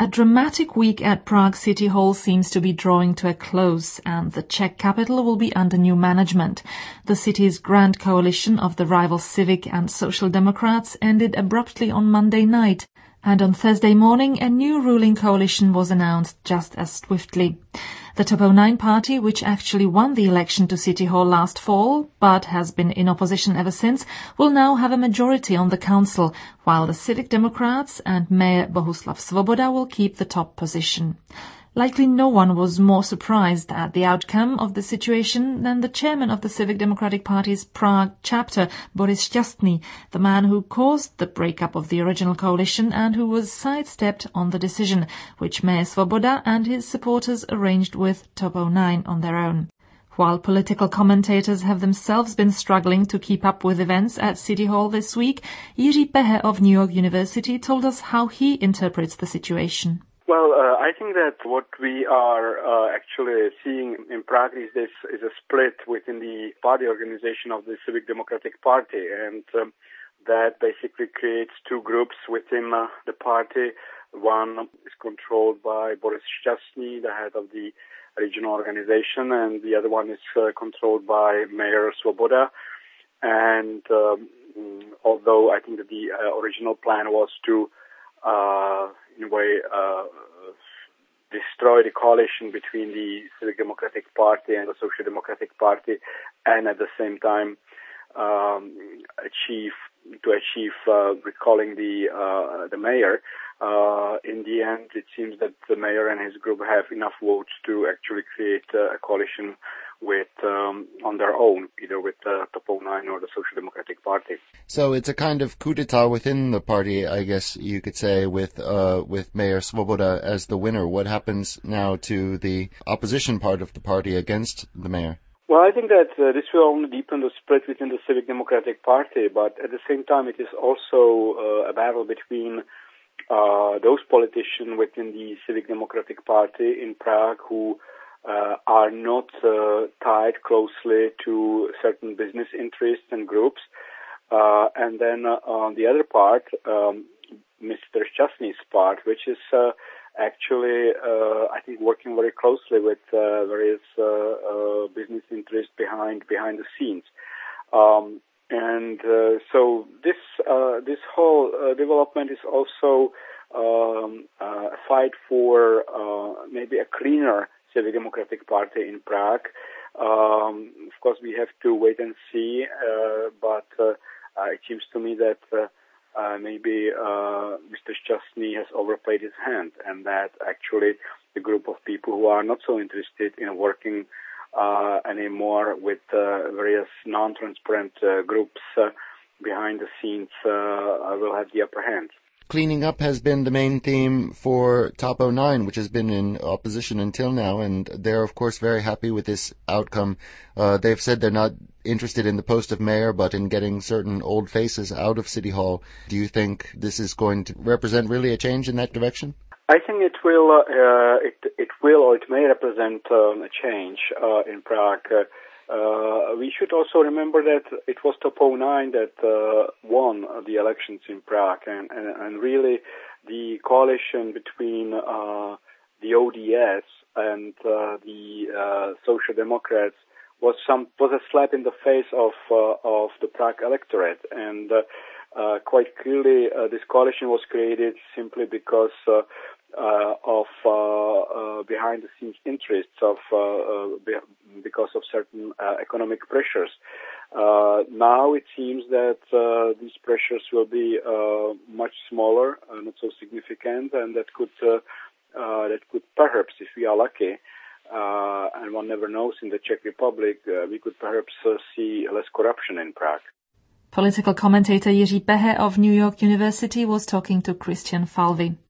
A dramatic week at Prague City Hall seems to be drawing to a close, and the Czech capital will be under new management. The city's grand coalition of the rival Civic and Social Democrats ended abruptly on Monday night, and on Thursday morning a new ruling coalition was announced just as swiftly. The Top 09 party, which actually won the election to City Hall last fall, but has been in opposition ever since, will now have a majority on the council, while the Civic Democrats and Mayor Bohuslav Svoboda will keep the top position. Likely no one was more surprised at the outcome of the situation than the chairman of the Civic Democratic Party's Prague chapter, Boris Šťastný, the man who caused the breakup of the original coalition and who was sidestepped on the decision, which Mayor Svoboda and his supporters arranged with Top 09 on their own. While political commentators have themselves been struggling to keep up with events at City Hall this week, Jiří Pehe of New York University told us how he interprets the situation. Well, I think that what we are actually seeing in Prague is a split within the party organization of the Civic Democratic Party, and that basically creates two groups within the party. One is controlled by Boris Šťastný, the head of the regional organization, and the other one is controlled by Mayor Svoboda. And although I think that the original plan was to in a way, destroy the coalition between the Civic Democratic Party and the Social Democratic Party, and at the same time achieve recalling the mayor. In the end, it seems that the mayor and his group have enough votes to actually create a coalition with on their own, either with Top 09 or the Social Democratic Party. So it's a kind of coup d'etat within the party, I guess you could say, with Mayor Svoboda as the winner. What happens now to the opposition part of the party against the mayor? Well, I think that this will only deepen the split within the Civic Democratic Party, but at the same time it is also a battle between those politicians within the Civic Democratic Party in Prague who are not tied closely to certain business interests and groups. And then on the other part, Mr. Šťastný's part, which is actually, I think, working very closely with various business interests behind the scenes. So this whole development is also a fight for maybe a cleaner Civic Democratic Party in Prague. Of course, we have to wait and see, but it seems to me that maybe Mr. Šťastný has overplayed his hand, and that actually the group of people who are not so interested in working anymore with various non-transparent groups behind the scenes will have the upper hand. Cleaning up has been the main theme for Top 09, which has been in opposition until now, and they're, of course, very happy with this outcome. They've said they're not interested in the post of mayor, but in getting certain old faces out of City Hall. Do you think this is going to represent really a change in that direction? I think it will. It may represent a change in Prague. We should also remember that it was Top 09 that won the elections in Prague, and really the coalition between the ODS and the Social Democrats was a slap in the face of the Prague electorate, and quite clearly this coalition was created simply because of behind-the-scenes interests because of certain economic pressures. Now it seems that these pressures will be much smaller, not so significant, and that could perhaps, if we are lucky, and one never knows in the Czech Republic, we could perhaps see less corruption in Prague. Political commentator Jiří Pehe of New York University was talking to Christian Falvy.